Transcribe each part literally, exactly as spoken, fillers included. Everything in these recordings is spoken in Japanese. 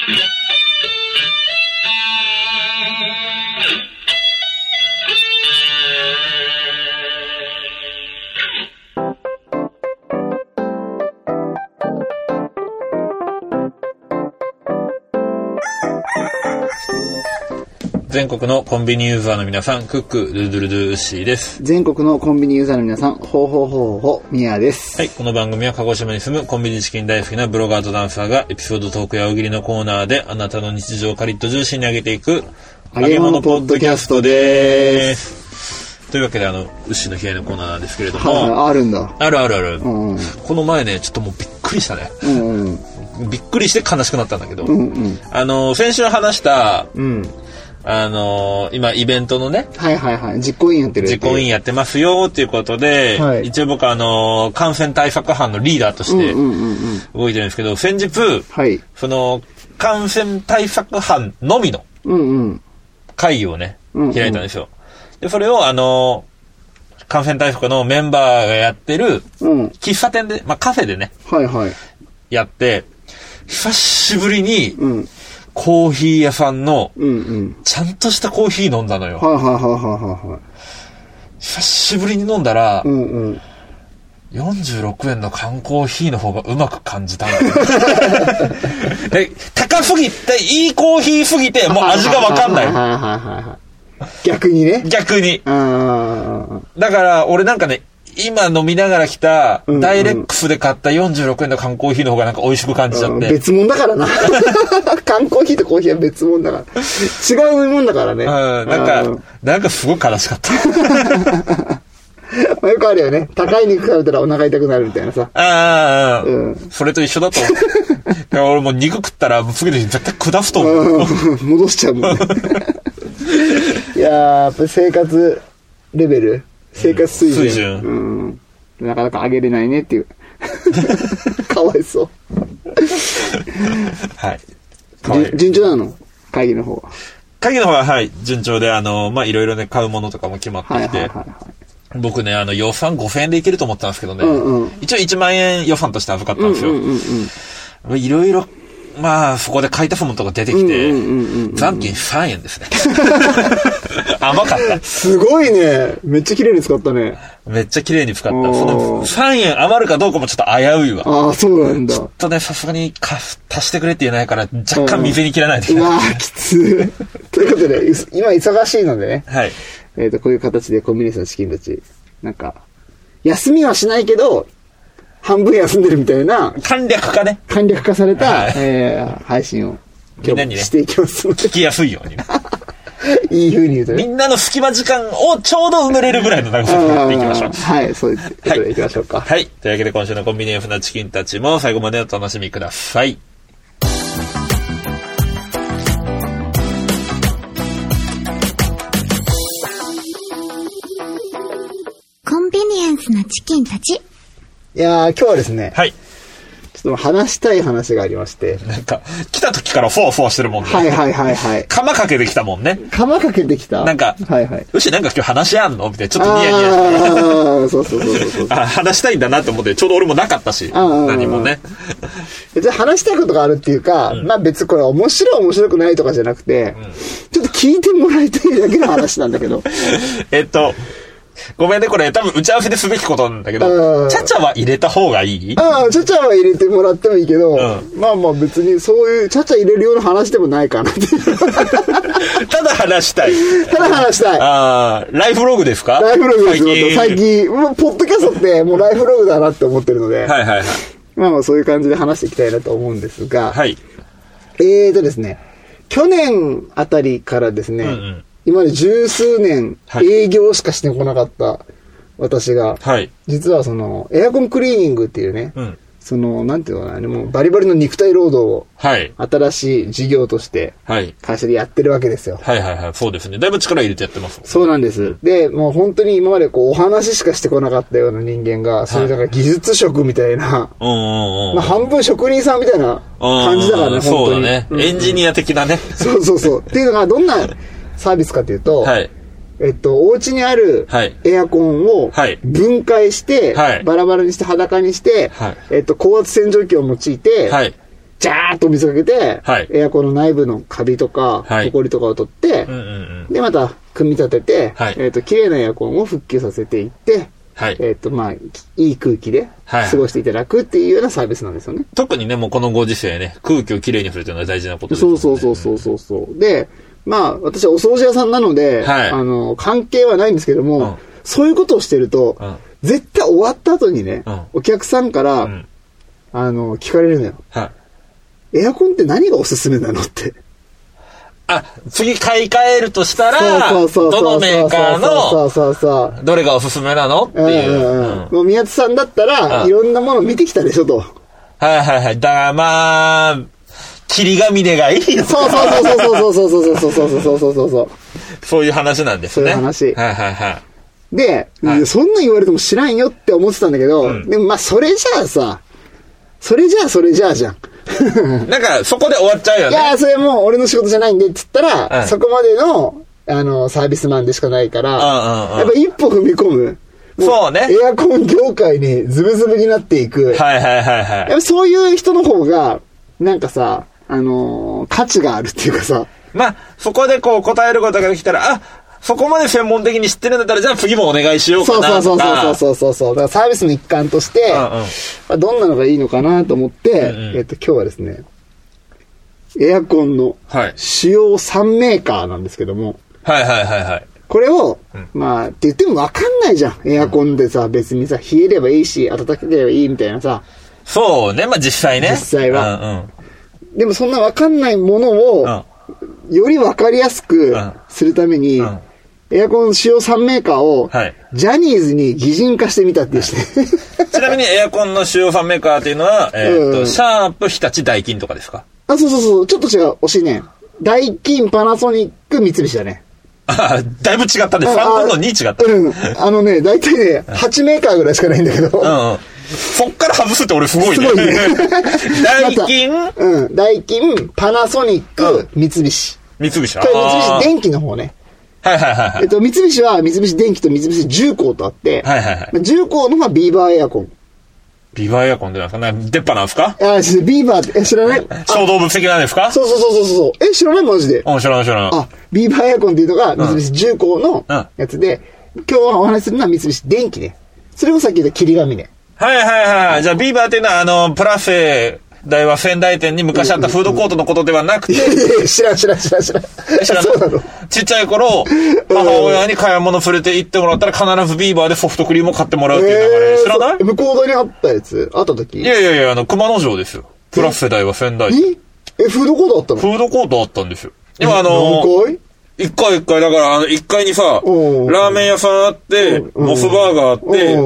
全国のコンビニユーザーの皆さん、クックルドゥルドゥウッシーです。 全国のコンビニユーザーの皆さん、ほうほうほうほうミヤです。 はい、この番組は鹿児島に住むコンビニチキン大好きなブロガーとダンサーがエピソードトークや大喜利のコーナーであなたの日常をカリッとジューシーに上げていく揚げ物ポッドキャストでーす。というわけで、あのウッシーの悲哀のコーナーなんですけれども、 はあ、あるんだ。 あるあるある、 うんうん、 この前ね、ちょっともうびっくりしたね、うんうん、びっくりして悲しくなったんだけど、うんうん、あの先週話した、うんあのー、今イベントのね、 はいはいはい、実行委員やってる実行委員やってますよっていうことで、はい、一応僕あのー、感染対策班のリーダーとして動いてるんですけど、先日、はい、その感染対策班のみの会議をね、うんうん、開いたんですよ。でそれをあのー、感染対策のメンバーがやってる喫茶店で、まあカフェでね、はいはい、やって久しぶりに、うんコーヒー屋さんのちゃんとしたコーヒー飲んだのよ。はいはいはいはいはい。久しぶりに飲んだら、うんうん、よんじゅうろくえんの缶コーヒーの方がうまく感じたんだよ。で高すぎていいコーヒーすぎてもう味がわかんない。 逆にね。 逆に。だから俺なんかね。今飲みながら来た、うんうん、ダイレックスで買ったよんじゅうろくえんの缶コーヒーの方がなんか美味しく感じちゃって。うん、 別物だからな。缶コーヒーとコーヒーは別物だから。違うもんだからね。うん、 なんか、なんかすごく悲しかった。 まあよくあるよね。高い肉食べたらお腹痛くなるみたいなさ。 ああ、うん、それと一緒だと思う。だから俺もう肉食ったら次の日絶対下すと思う。 戻しちゃうもんね。いやー、やっぱ生活レベル。生活水準、うん、水準、うん、なかなか上げれないねっていうかわいそうはいかわいい順調なの会議の方は会議の方ははい順調であのまあいろいろね買うものとかも決まってきて、はいはいはいはい、僕ねあの予算ごせんえんでいけると思ったんですけどね、うんうん、一応いちまんえん予算として預かったんですよ、いろいろまあそこで買いたものとか出てきて、残金さんえんですね。甘かった。 すごいね。めっちゃ綺麗に使ったね。 めっちゃ綺麗に使った。そのさんえん余るかどうかもちょっと危ういわ。 ああ、そうなんだ。 ちょっとね、さすがに足してくれって言えないから若干水に切らないといけない。 うわー、きつい。ということで、今忙しいのでね。はい。えっと、こういう形でコンビニエンスのチキンたち、なんか、休みはしないけど、半分休んでるみたいな簡略化ね簡略化された、はいえー、配信を今日していきますので、 ね、聞きやすいようにいい風に言うとね、 みんなの隙間時間をちょうど埋めれるぐらいの長さでやっていきましょう。 はいそういうことでいきましょうか。 はい、はい、というわけで今週のコンビニエンスなチキンたちも最後までお楽しみください。 コンビニエンスなチキンたち、 いやー今日はですね、はい、ちょっと話したい話がありまして、 なんか来た時からフォーフォーしてるもんね。 はいはいはいはい。 釜かけてきたもんね。 釜かけてきた。 なんか、はいはい。うしなんか今日話あんのみたいなちょっとニヤニヤして。ああそうそうそうそう。あ話したいんだなって思ってちょうど俺もなかったし、何もね。 別に話したいことがあるっていうか、うん、まあ別にこれ面白い面白くないとかじゃなくて、うん、ちょっと聞いてもらいたいだけの話なんだけど。 えっと。ごめんね、これ多分打ち合わせですべきことなんだけど、チャチャは入れた方がいい？ ああ、チャチャは入れてもらってもいいけど、うん、まあまあ別にそういうチャチャ入れるような話でもないかなってただ話したい。 ただ話したい。 ああ、ライフログですか？ ライフログです。最近、最近もうポッドキャストってもうライフログだなって思ってるので、はいはいはい。まあまあそういう感じで話していきたいなと思うんですが、はい。えーとですね、去年あたりからですね、うんうん今まで十数年営業しかしてこなかった私が、はい、実はそのエアコンクリーニングっていうね、うん、そのなんていうのかな、もうバリバリの肉体労働を新しい事業として会社でやってるわけですよ。 はいはいはい、そうですね。だいぶ力入れてやってますもんね。 そうなんです。で、もう本当に今までこうお話しかしてこなかったような人間が、それだから技術職みたいな、はい、まあ半分職人さんみたいな感じだからね、本当に。 そうだね、うん。エンジニア的なね。 そうそうそう。っていうのがどんなサービスかというと、はい、えっと、お家にあるエアコンを分解して、はい、バラバラにして裸にして、はい、えっと、高圧洗浄機を用いて、はい、 ジャーッと水かけて、はい、エアコンの内部のカビとか、はい、ホコリとかを取って、うんうんうん、で、また、組み立てて、はい、えっ、ー、と、綺麗なエアコンを復旧させていって、はい、えっ、ー、と、まあ、いい空気で過ごしていただくっていうようなサービスなんですよね。はい、 特にね、もうこのご時世ね、空気をきれいにするというのは大事なことですよね。 そうそうそうそうそう。で、まあ、私はお掃除屋さんなので、はい、あの、関係はないんですけども、うん、そういうことをしてると、うん、絶対終わった後にね、うん、お客さんから、うん、あの、聞かれるのよ。はい、エアコンって何がおすすめなのって。 あ、次買い替えるとしたら、どのメーカーの、どれがおすすめなのっていう。 うんうん、もう宮津さんだったら、いろんなもの見てきたでしょと。 はいはいはい。だからまあ、霧ヶ峰がいいのか。 そうそうそうそうそうそうそうそうそうそうそうそう。 そういう話なんですね。 そういう話。 はいはいはい。 で、はい、そんな言われても知らんよって思ってたんだけど、うん、でもまあそれじゃあさ、それじゃあそれじゃあじゃん。 なんか、そこで終わっちゃうよね。 いや、それもう俺の仕事じゃないんで、って言ったら、うん、そこまでの、あの、サービスマンでしかないから、うんうんうん、やっぱ一歩踏み込む。 そうね。 エアコン業界にズブズブになっていく。 はいはいはいはい。 やっぱそういう人の方が、なんかさ、あのー、価値があるっていうかさ。 まあ、そこでこう答えることができたら、あ、そこまで専門的に知ってるんだったら、じゃあ次もお願いしようかなとか。 そうそうそうそうそう。だからサービスの一環として、うんうん、まあ、どんなのがいいのかなと思って、うんうん、えっと、今日はですね、エアコンの主要さんメーカーなんですけども。 はいはいはいはい。 これを、うん、まあ、って言ってもわかんないじゃん。エアコンでさ、別にさ、冷えればいいし、暖かければいいみたいなさ。 そうね、まあ実際ね。 実際は。うんうん、でもそんなわかんないものを、うん、よりわかりやすくするために、うんうんエアコン主要さんメーカーを、はい、ジャニーズに擬人化してみたっていうして、 はい、ちなみにエアコンの主要さんメーカーっていうのは、えーっとうん、シャープ、日立、ダイキンとかですか？ あ、そうそうそう、ちょっと違う、惜しいね。ダイキン、パナソニック、三菱だね。 ああ、だいぶ違ったね。さんぶんのに違った。 うん。あのね、だいたいね、はちメーカーぐらいしかないんだけど。うん、うん。 そっから外すって俺すごいね。すごいね。ダイキン、 うん。ダイキン、パナソニック、うん、三菱。 三菱。 これ三菱電機の方ね。 はいはいはい、はい。 えっと、三菱は三菱電機と三菱重工とあって、 はいはいはい。 重工の方がビーバーエアコン。 ビーバーエアコンってなんですかね、出っ歯なんですか？ あ、ビーバーって、え、知らない？ 小動物的なんですか？ そうそうそうそうそう。え、知らないマジで。 うん、知らない知らない。 あ、ビーバーエアコンっていうのが三菱重工のやつで、うんうん、今日お話しするのは三菱電機ね。それをさっき言った霧ヶ峰。 はいはいはい。じゃあビーバーっていうのは、あの、プラス大和仙台店に昔あったフードコートのことではなくて、 いやいや知らん知らん知らん知らん。 知らん。そうなの。ちっちゃい頃、母親に買い物連れて行ってもらったら必ずビーバーでソフトクリームを買ってもらうっていう流れ、知らない？ 向こうにあったやつあった時？ いやいやいや、あの、熊野城ですよ。プラス世代は仙台店。 え、フードコートあったの？ フードコートあったんですよ。今あの何回？ 一回一回、だから、あの、一階にさ、ラーメン屋さんあって、モスバーガーあって、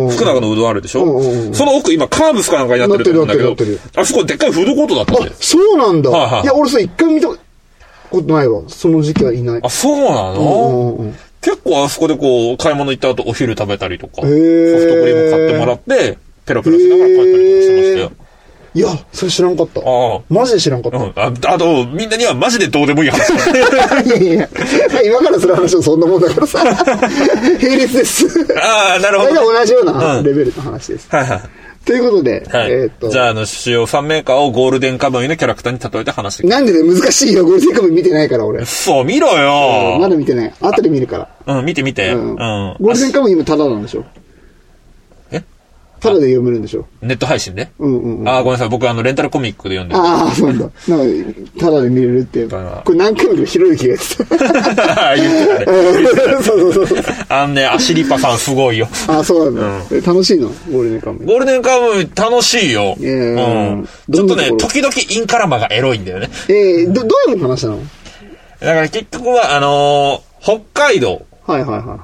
福永のうどんあるでしょ？その奥、今、カーブスかなんかになってると思うんだけど、あそこでっかいフードコートだったんで。 あ、そうなんだ。はいはい、いや、俺さ、一回見たことないわ。その時期はいない。 あ、そうなの？結構あそこでこう、買い物行った後、お昼食べたりとか、ソフトクリーム買ってもらって、ペロペロしながら帰ったりとかしてましたよ。 いや、それ知らんかった。ああ。マジで知らんかった。うん、 あ, あと、みんなにはマジでどうでもいい話。 いやいや、今からする話はそんなもんだからさ。並列です。 ああ、なるほど、ね。 同じようなレベルの話です。うん、はいはい。ということで、 はい、えー、っと。じゃあ、あの、主要さんメーカーをゴールデンカムイのキャラクターに例えて話してくる。 なんでね、難しいよ。ゴールデンカムイ見てないから、俺。 そう、見ろよ。 まだ見てない。後で見るから。 うん、見て見て。うん。うん、 ゴールデンカムイ今タダなんでしょ？ただで読めるんでしょ？ ネット配信で？ うんうんうん。 ああ、ごめんなさい。僕、あの、レンタルコミックで読んでる。 ああ、そうなんだ。なんか、ただで見れるっていう。これ何回もひろゆきが言ってた。 言ってたね。そうそうそう。あのね、アシリパさんすごいよ。 ああ、そうなんだ。うん、楽しいの？ゴールデンカムイ。 ゴールデンカムイ楽しいよ。えー、うん。ちょっとね、時々インカラマがエロいんだよね。 ええー、ど、どういう話なの？ だから結局は、あのー、北海道。 はいはいはいはい。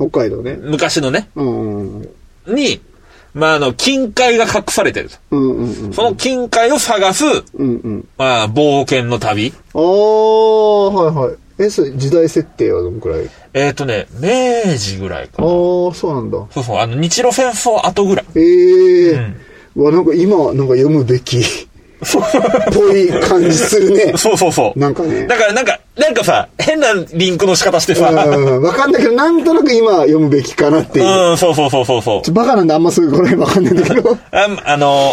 北海道ね。 昔のね。 うんうんうん。 に、まあ、あの、金塊が隠されてる。 うんうんうん、 その金塊を探す、 うんうん、 まあ、冒険の旅。 ああ、はいはい。え、それ、時代設定はどのくらい？ えっとね、明治ぐらいかな。 ああ、そうなんだ。 そうそう、あの、日露戦争後ぐらい。 ええー。うん、わ、なんか今、なんか読むべき。ぽい感じするね。 そうそうそう。 なんかね。 だからなんか、なんかさ、変なリンクの仕方してさ。 うん、わかんないけど、なんとなく今読むべきかなっていう。 うん、そうそうそうそうそう。 バカなんであんまそういうこれわかんないんだけど。 あ, あの、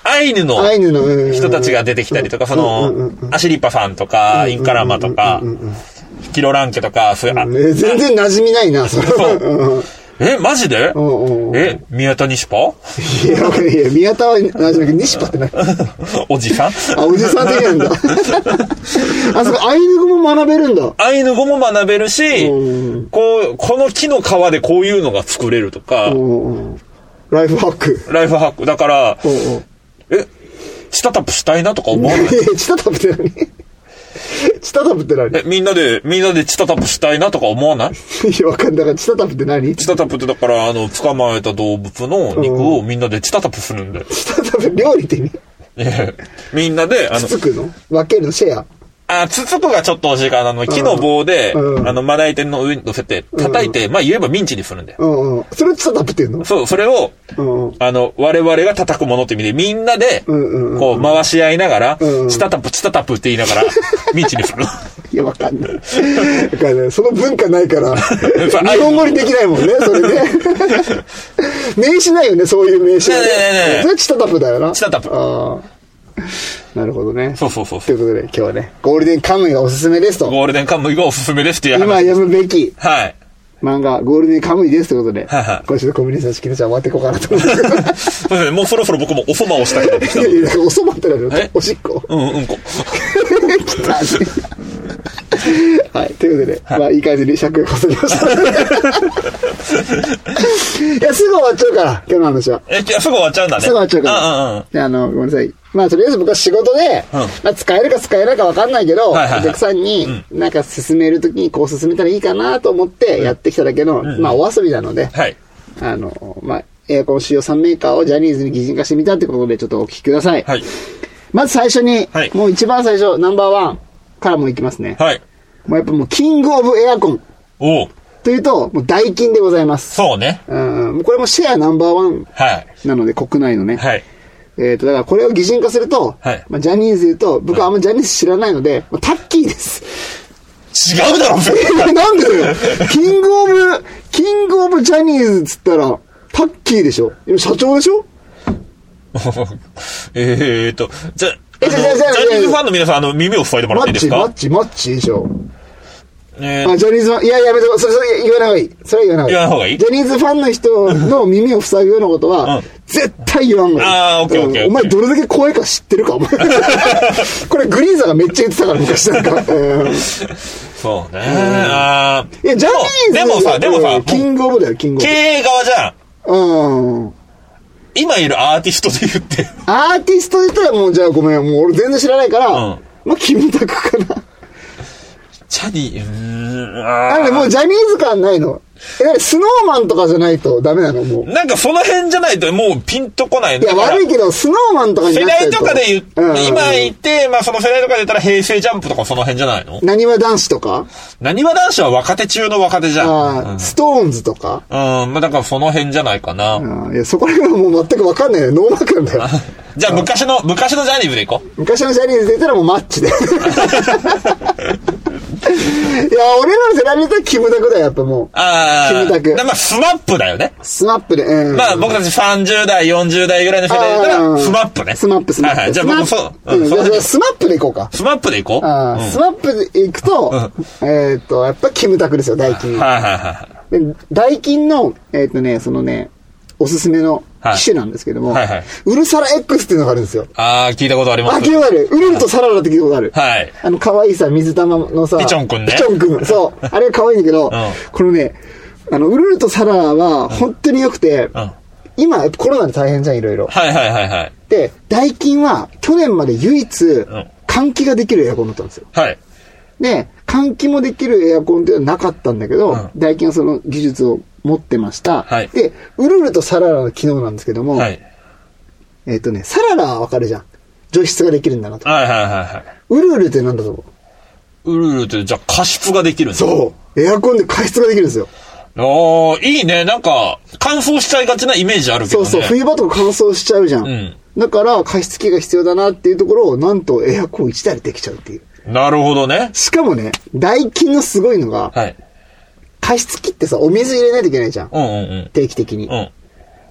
アイヌの人たちが出てきたりとか、その、アシリパさんとか、インカラマとか、キロランケとか、そういう、 全然馴染みないな、それ。 え、マジでえ、宮田西パいや、いや、宮田は馴染みないけど、西パって何おじさんあ、おじさん的なんだ。あ、そこ、アイヌ語も学べるんだ。 アイヌ語も学べるし、こう、この木の皮でこういうのが作れるとか、 ライフハック。 ライフハック。だから、え、チタタップしたいなとか思わない？ チタタップって何？チタタップって何？ え、みんなで、みんなでチタタップしたいなとか思わない？ いや、わかんない。だからチタタップって何？ チタタップってだから、あの、捕まえた動物の肉をみんなでチタタップするんだよ。 チタタップ料理って意味？ みんなで、 あの、つつくの？分けるの？シェア？ あ、つつくがちょっと欲しいから、あの、木の棒で、うん、あの、まな板の上に乗せて、叩いて、うん、まあ言えばミンチにするんだよ。 うんうん。それチタタップって言うの？ そう、それを、うん、あの、我々が叩くものって意味で、みんなで、こう、回し合いながら、うん、チタタップ、チタタップって言いながら、ミンチにするの。 いや、わかんない。わかんない。その文化ないから、日本語にできないもんね、それね。名詞ないよね、そういう名詞はね。ねねねねそれチタタップだよな。 チタタップ。 ああ。なるほどね。 そうそうそう。 ということで、今日はね、ゴールデンカムイがおすすめですと。 ゴールデンカムイがおすすめですっていう話。 今読むべき。 はい。 漫画、ゴールデンカムイですということで、はいはい。今週のコミュニケーション式のじゃあ終わっていこうかなと思って。そうですね、もうそろそろ僕もおそばをしたくなってきた。 いやいや、おそばってなるの？おしっこ？ うん、うんこ。 きたね。はい。ということで、はい、まあ、いい感じに尺がこそぎました。いや、すぐ終わっちゃうから、今日の話は。 え、すぐ終わっちゃうんだね。 すぐ終わっちゃうから。 うんうんうん。 で、あの、ごめんなさい。まあ、とりあえず僕は仕事で、うん、まあ、使えるか使えないか分かんないけど、はいはいはい、お客さんに、なんか進めるときにこう進めたらいいかなと思ってやってきただけの、うん、まあ、お遊びなので、はい、あの、まあ、エアコン使用さんメーカーをジャニーズに擬人化してみたってことでちょっとお聞きください。はい、まず最初に、はい、もう一番最初、ナンバーワンからもいきますね。はい、もうやっぱもう、キングオブエアコン。おというと、もうダイキンでございます。 そうね。 うん、もうこれもシェアナンバーワンなので、はい、国内のね。はい。えっと、だからこれを擬人化すると、はい、まあ、ジャニーズで言うと、僕はあんまジャニーズ知らないので、まあ、タッキーです。 違うだろ、 なんでだよ。キングオブ、キングオブジャニーズっつったら、タッキーでしょ。今社長でしょえっと、じゃ、え、じゃ、じゃ、じゃ、ジャニーズファンの皆さん、あの、耳を塞いでもらっていいですか？ マッチ、マッチ、マッチでしょ。えー、あ、ジャニーズファン、いや、やめて、それ、それ言わない方がいい。それは言わない言わない方がいい。 ジャニーズファンの人の耳を塞ぐようなことは、うん、絶対言わんのよ。 ああ、オッケーオッケー。 お前どれだけ怖いか知ってるか、お前。これグリーンさんがめっちゃ言ってたから、昔なんか。うん、 そうね。ああ。 いや、ジャニーズでもさ、でもさ、 キングオブだよ、キングオブ。 経営側じゃん。うん。今いるアーティストで言って。 アーティストで言ったらもう、じゃあごめん、もう俺全然知らないから、うん、まあ、キムタクかな。 ジャニー、うーん。 あれもうジャニーズ感ないの？え、スノーマンとかじゃないとダメなのもう。 なんかその辺じゃないともうピンとこない。 いや、悪いけど、スノーマンとかになっちゃうと。 世代とかで言う、うんうんうん、今言って、まあその世代とかで言ったら平成ジャンプとかその辺じゃないの？ なにわ男子とか？ なにわ男子は若手中の若手じゃん。 あ、うん、ストーンズとか？ うん、まあだからその辺じゃないかな。 うん、いや、そこら辺はもう全くわかんないよ。ノーマークなんだよ。 じゃあ昔の、昔のジャニーズでいこう。 昔のジャニーズで言ったらもうマッチで。いや、俺らの世代で言ったらキムタクだよ、やっぱもう。ああ。キムタク。 まあ、スマップだよね。 スマップで、うん。 まあ、僕たちさんじゅう代、よんじゅう代ぐらいの世代で言ったら、スマップね。 スマップ、スマップ。はいはい。じゃあ僕そう。うん、じゃあスマップでいこうか。 スマップでいこう。 ああ、うん、スマップでいくと、うん、えっと、やっぱキムタクですよ、ダイキン。はいはいはい。で、ダイキンの、えっとね、そのね、おすすめの機種なんですけども、はいはいはい、ウルサラ X っていうのがあるんですよ。 ああ、聞いたことあります。 あ、聞いたことある。ウルルとサララって聞いたことある。はい。あの、可愛いさ、水玉のさ、 ピチョンくんね。 ピチョンくん。そう。あれが可愛いんだけど、うん、このね、あの、ウルルとサララは本当に良くて、うん、今、コロナで大変じゃん、いろいろ。 はいはいはいはい。 で、ダイキンは去年まで唯一、換気ができるエアコンだったんですよ。はい。で、換気もできるエアコンっていうのはなかったんだけど、うん、ダイキンはその技術を持ってました。はい。で、ウルルとサララの機能なんですけども、はい。えっとね、サララはわかるじゃん。除湿ができるんだなと。はいはいはいはい。ウルルってなんだと思う？ウルルってじゃあ加湿ができるんですか？ そう。エアコンで加湿ができるんですよ。 ああ、いいね。なんか、乾燥しちゃいがちなイメージあるけどね。 そうそう。冬場とか乾燥しちゃうじゃん。うん。だから、加湿器が必要だなっていうところを、なんとエアコンいちだいでできちゃうっていう。 なるほどね。 しかもね、ダイキンのすごいのが、はい。加湿器ってさ、お水入れないといけないじゃん。うんうんうん。定期的に。うん。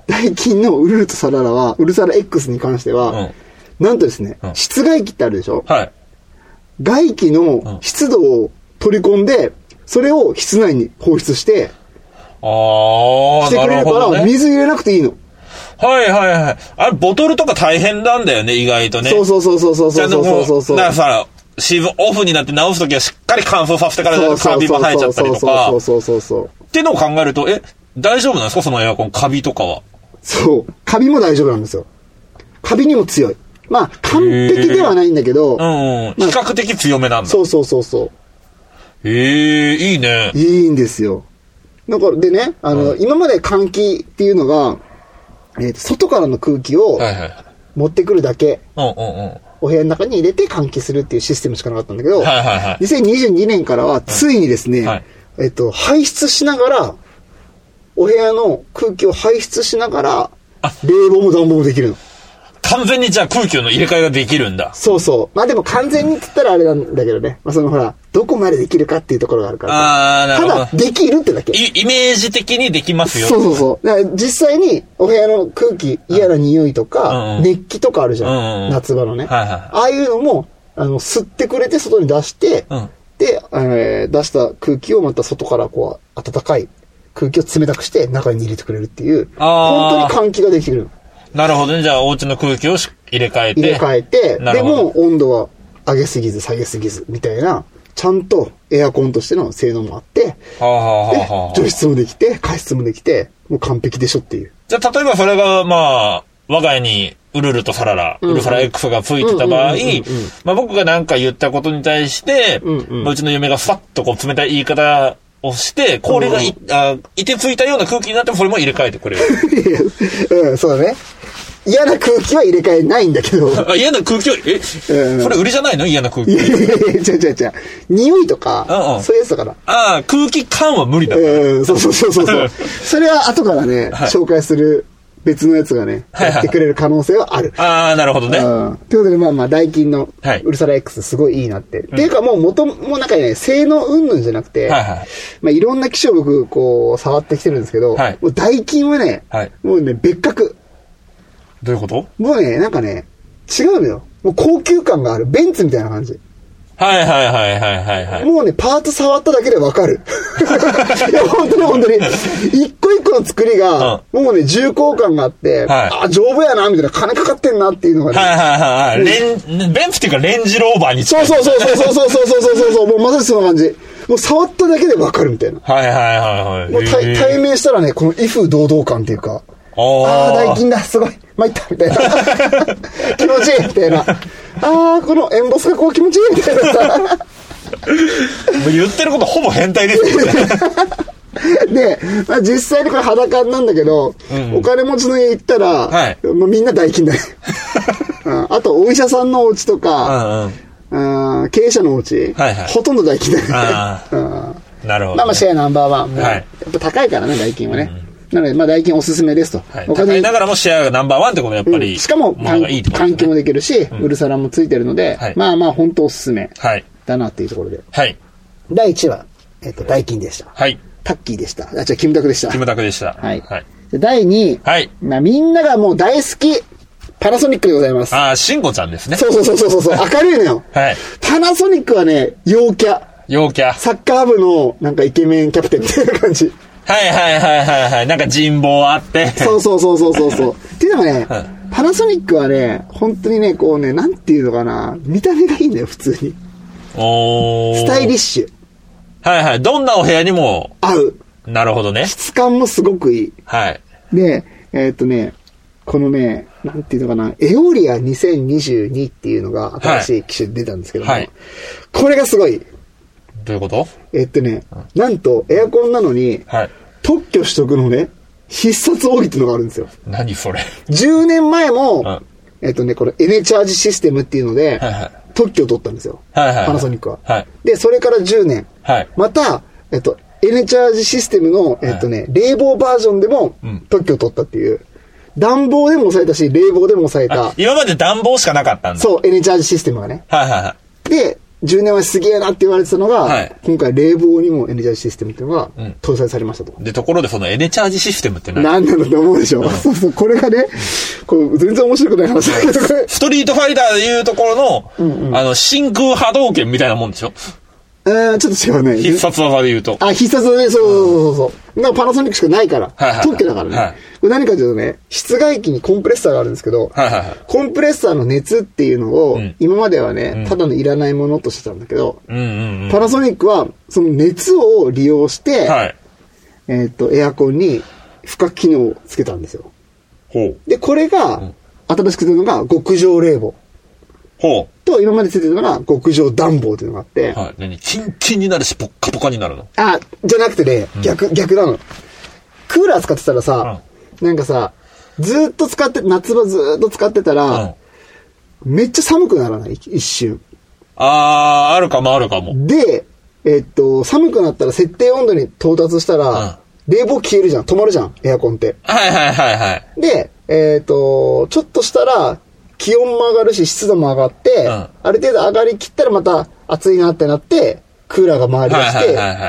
ダイキンのウルルとサララは、ウルサラ X に関しては、うん、なんとですね、うん、室外機ってあるでしょ、はい、外気の湿度を取り込んで、それを室内に放出して、 ああ、 してくれるから、ね、水入れなくていいの。 はいはいはい。あれ、ボトルとか大変なんだよね、意外とね。 そうそうそうそうそうそうそうそう。 だからさ、シーズンオフになって直すときはしっかり乾燥させてからじゃなくてカビも生えちゃったりとか。 そうそうそうそう。 っていうのを考えると、え、大丈夫なんですかそのエアコン、カビとかは。 そう。カビも大丈夫なんですよ。カビにも強い。まあ、完璧ではないんだけど。 うん、うん。比較的強めなんだ。 そうそうそうそう。 へえ、いいね。 いいんですよ。だから、でね、あの、うん、今まで換気っていうのが、えー、外からの空気を持ってくるだけ、 うんうんうん、 お部屋の中に入れて換気するっていうシステムしかなかったんだけど、 はいはいはい、 にせんにじゅうにねんからはついにですね、うんはい、えっと、排出しながら、お部屋の空気を排出しながら、冷房も暖房もできるの。 完全にじゃあ空気の入れ替えができるんだ。 そうそう。まあでも完全にって言ったらあれなんだけどね。まあそのほら、どこまでできるかっていうところがあるから。 ああ、なるほど。 ただ、できるってだけ。 イ, イメージ的にできますよ。 そうそうそう。だから実際にお部屋の空気、嫌な匂いとか、うんうん、熱気とかあるじゃん。うんうん、夏場のね、はいはい。ああいうのも、あの、吸ってくれて外に出して、うん、で、えー、出した空気をまた外からこう、暖かい空気を冷たくして中に入れてくれるっていう、本当に換気ができる。 なるほどね。じゃあ、お家の空気を入れ替えて。 入れ替えて、でも温度は上げすぎず下げすぎずみたいな、ちゃんとエアコンとしての性能もあって、 はあはあはあ、 除湿もできて、加湿もできて、もう完璧でしょっていう。 じゃあ、例えばそれが、まあ、我が家にウルルとサララ、うんうん、ウルサラ X がついてた場合、まあ僕が何か言ったことに対して、うんうん、まあ、うちの嫁がファッとこう冷たい言い方をして、氷が い,、うん、あいてついたような空気になってもそれも入れ替えてくれる。 うん、そうだね。嫌な空気は入れ替えないんだけど。 嫌な空気は、え、うん、それ売りじゃないの嫌な空気。 いやいやいや、違う違う違う。匂いとか、うんうん、そういうやつだから。 ああ、空気感は無理だから。 うん、そうそうそうそう。それは後からね、はい、紹介する別のやつがね、やってくれる可能性はある。 ああ、なるほどね。 うん。ということで、まあまあ、ダイキンのウルサラ X すごいいいなって。はい、っていうかもう元もなんかね、性能云々じゃなくて、はいはい。まあいろんな機種を僕、こう、触ってきてるんですけど、はい、もうダイキンはね、はい、もうね、別格。 どういうこと？ もうね、なんかね、違うのよ。もう高級感がある。ベンツみたいな感じ。 はいはいはいはいはい、はい。 もうね、パーツ触っただけでわかる。いや、本当に本当に。一個一個の作りが、うん、もうね、重厚感があって、はい、あ、丈夫やな、みたいな、金かかってんなっていうのがね。 はいはいはい。レン、ベンツっていうかレンジローバーに近い。そうそうそうそうそうそうそうそうそう、もうまさにそんな感じ。もう触っただけでわかるみたいな。 はいはいはいはい。 もう対、対面したらね、この威風堂々感っていうか、ああ、ダイキンだ、すごい。参った、みたいな。気持ちいい、みたいな。ああ、このエンボスがこう気持ちいい、みたいなさ。もう言ってることほぼ変態ですよね。 で、まあ、実際にこれ裸なんだけど、うんうん、お金持ちの家行ったら、はい、もうみんなダイキンだよ。あと、お医者さんのお家とか、うんうん、経営者のお家、はいはい、ほとんどダイキンだよね。 あなるほど、ね。 まあまあ、シェアナンバーワン。はい、やっぱ高いからね、ダイキンはね。うんなので、まあ、ダイキンおすすめですと。 はい、高いながらもシェアがナンバーワンってことはやっぱり、うん、 しかも、換気もできるし、うん、ウルサラもついてるので、はい、まあまあ、本当おすすめだなっていうところで。はい。だいいちいは、えっと、ダイキンでした。はい。タッキーでした。あ、違う、キムタクでした。 キムタクでした。 はい。はい。だいにい。はい。まあ、みんながもう大好き、パナソニックでございます。 ああ、シンゴちゃんですね。 そうそうそうそうそう、明るいのよ。はい。パナソニックはね、陽キャ。 陽キャ。 サッカー部の、なんかイケメンキャプテンみたいな感じ。 はいはいはいはいはい。なんか人望あって。 そうそうそうそうそうそう。っていうのがね、はい、パナソニックはね、本当にね、こうね、なんていうのかな、見た目がいいんだよ、普通に。おー。スタイリッシュ。 はいはい。どんなお部屋にも。 合う。 なるほどね。 質感もすごくいい。 はい。 で、えー、っとね、このね、なんていうのかな、エオリアにせんにじゅうにっていうのが新しい機種で出たんですけども、はい、これがすごい。 どういうこと？ えっとね、うん、なんとエアコンなのに、はい、特許取得のね、必殺奥義っていうのがあるんですよ。 何それ？ じゅうねんまえも、うん、えっとね、これエネチャージシステムっていうので、はいはい、特許を取ったんですよ。はいはいはい、パナソニックは、はい。で、それからじゅうねん。はい、また、えっと、エネチャージシステムの、えっとね、はい、冷房バージョンでも特許を取ったっていう。暖房でも抑えたし、冷房でも抑えた。 今まで暖房しかなかったんだ。 そう、エネチャージシステムがね。はいはいはい。で、 じゅうねんまえすげえなって言われてたのが、はい、今回冷房にもエネチャージシステムっていうのが搭載されましたと。 うん、で、ところでそのエネチャージシステムって何？ 何なのって思うでしょ。うん、そうそう、これがね、これ全然面白くない話だけど、 ストリートファイターでいうところの、うんうん、あの、真空波動拳みたいなもんでしょ？ えー、ちょっと違うね。 必殺技で言うと。 あ、必殺技ね、そうそうそうそう。なんかパナソニックしかないから。はいはいはい、特許だからね。はい、これ何かというとね、室外機にコンプレッサーがあるんですけど、はいはいはい、コンプレッサーの熱っていうのを、うん、今まではね、ただのいらないものとしてたんだけど、うんうんうん、パナソニックはその熱を利用して、はい、えっと、エアコンに付加機能をつけたんですよ。ほう。で、これが、うん、新しく出るのが極上冷房。ほう。と、今までついてたのが極上暖房っていうのがあって。 はい。何？キンキンになるし、ポッカポカになるの？ あ、じゃなくてね、逆、うん、逆なの。クーラー使ってたらさ、うん、なんかさ、ずっと使って、夏場ずっと使ってたら、うん、めっちゃ寒くならない？一瞬。 あー、あるかもあるかも。 で、えっと、寒くなったら設定温度に到達したら、うん、冷房消えるじゃん。止まるじゃん、エアコンって。 はいはいはいはい。 で、えっと、ちょっとしたら、気温も上がるし、湿度も上がって、うん、ある程度上がりきったらまた暑いなってなって、クーラーが回り出して、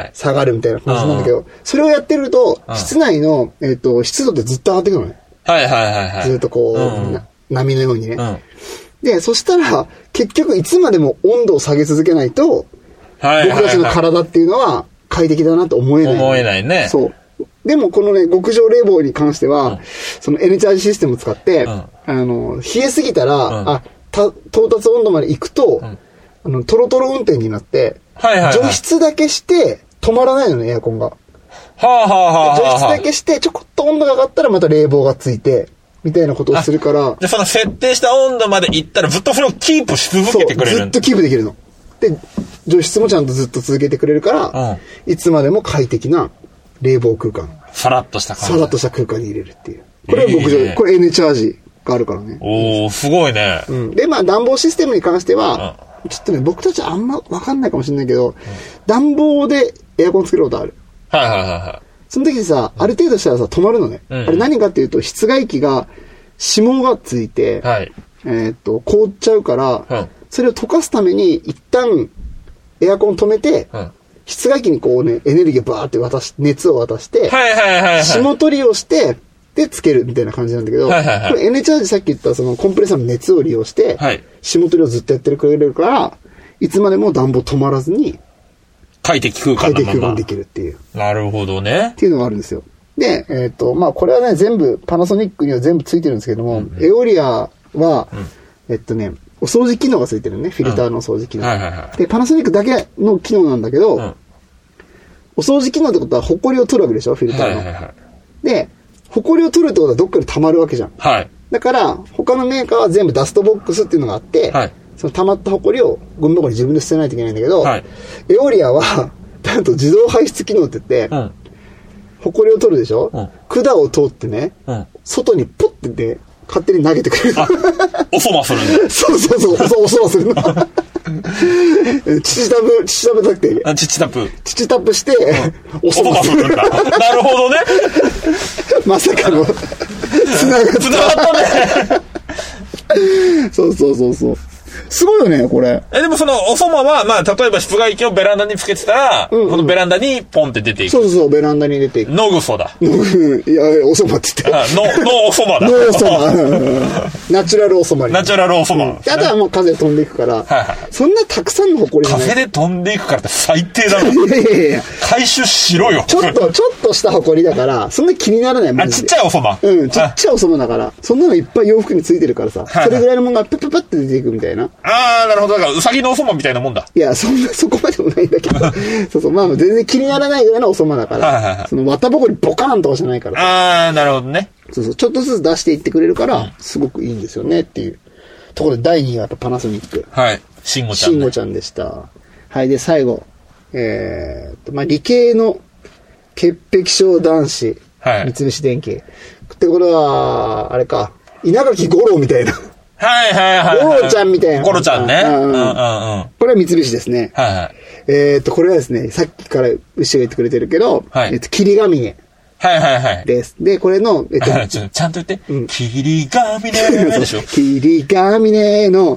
下がるみたいな感じなんだけど、はいはいはいはい、それをやってると、うん、室内の、えっと、湿度ってずっと上がってくるのね。 はいはいはいはい。 ずっとこう、うん、波のようにね、うん。で、そしたら、結局いつまでも温度を下げ続けないと、はいはいはい、僕たちの体っていうのは快適だなと思えない。 思えないね。 そう。でもこのね、極上冷房に関しては、うん、そのエネチャージシステムを使って、うん、あの、冷えすぎたら、うん、あ、た、到達温度まで行くと、うん、あの、トロトロ運転になって、はいはいはい、除湿だけして止まらないのね、エアコンが。はあはあはあ、 除湿だけして、ちょこっと温度が上がったらまた冷房がついて、みたいなことをするから。 で、その設定した温度まで行ったらずっとそれをキープし続けてくれる。 ずっとキープできるの。で、除湿もちゃんとずっと続けてくれるから、うん、いつまでも快適な冷房空間。 さらっとした感じ。さらっとした空間に入れるっていう。これは僕、えー、これエネチャージがあるからね。 おー、すごいね。 うん。で、まあ暖房システムに関しては、うん、ちょっとね、僕たちあんまわかんないかもしれないけど、うん、暖房でエアコンつけることある。 はいはいはいはい。 その時にさ、ある程度したらさ、止まるのね。うん、あれ何かっていうと、室外機が、霜がついて、はい、えー、っと、凍っちゃうから、うん、それを溶かすために、一旦、エアコン止めて、うん、室外機にこうね、エネルギーをバーって渡し、熱を渡して、はいはいはいはい、霜取りをして、で、つけるみたいな感じなんだけど、はいはいはい、これエネチャージさっき言ったそのコンプレッサーの熱を利用して、はい、霜取りをずっとやってくれるから、いつまでも暖房止まらずに、 快適空間のまま。 快適空間できるっていう。 なるほどね。 っていうのがあるんですよ。で、えっと、まあ、これはね、全部、パナソニックには全部ついてるんですけども、うんうん、エオリアは、うん、えっとね、お掃除機能がついてるね。フィルターのお掃除機能、うんはいはいはい。で、パナソニックだけの機能なんだけど、うん、お掃除機能ってことは、ホコリを取るわけでしょ、フィルターの。はいはいはい、で、ホコリを取るってことはどっかで溜まるわけじゃん。はい。だから、他のメーカーは全部ダストボックスっていうのがあって、はい、その溜まったホコリをゴミ箱に自分で捨てないといけないんだけど、はい、エオリアは、なんと自動排出機能って言って、うん、ホコリを取るでしょ、うん、管を通ってね、うん、外にポッてね、勝手に投げてくれる。 おそまするんだ。 そうそうそう、おそまするの。父タプ、父タプだっけあ、父タプ。 父タプして、 うん、おそまするんだ。なるほどね。 まさかの、つながった。つながったね。そうそうそうそう。すごいよね、これ。 え、でもその、おそまは、まあ、例えば室外機をベランダにつけてたら、うんうん、このベランダにポンって出ていく。 そうそう、ベランダに出ていく。 のぐそだ。 いや、おそまって言って。 の、のおそまだ。 のおそま。ナチュラルおそまに。 ナチュラルおそま、ね。 あとはもう風で飛んでいくから、はいはい、そんなたくさんの埃じゃない。風で飛んでいくからって最低だろ。いやいやいや。回収しろよ。 ちょっと、ちょっとした埃だから、そんな気にならないもん。 あ、ちっちゃいおそま。 うん、ちっちゃいおそまだから、そんなのいっぱい洋服についてるからさ、それぐらいのものがペッペッペッって出ていくみたいな。 あー、なるほど。だから、うさぎのおそまみたいなもんだ。 いや、そんな、そこまでもないんだけど。そうそう、まあ、全然気にならないぐらいのおそまだから。はいはいはい。その、綿ぼこりボカーンとかじゃないからさ。あー、なるほどね。 そうそう、ちょっとずつ出していってくれるから、うん、すごくいいんですよねっていう。ところで、だいにいがやっぱパナソニック。 はい。しんごちゃん、 ね。しんごちゃんでした。はい。で、最後。えーと、まあ、理系の潔癖症男子。はい。三菱電機。ってことは、あれか、稲垣吾郎みたいな。 はいはいはい、 はい。ゴロちゃんみたいな。 ゴロちゃんね。うんうんうん。 これは三菱ですね。 はいはい。 えっと、これはですね、さっきから牛が言ってくれてるけど、はい。えっと、霧ヶ峰。 はいはいはい。 です。で、これの、 えっと、ちゃんと言って。うん。霧ヶ峰でしょ。 霧ヶ峰の、はい。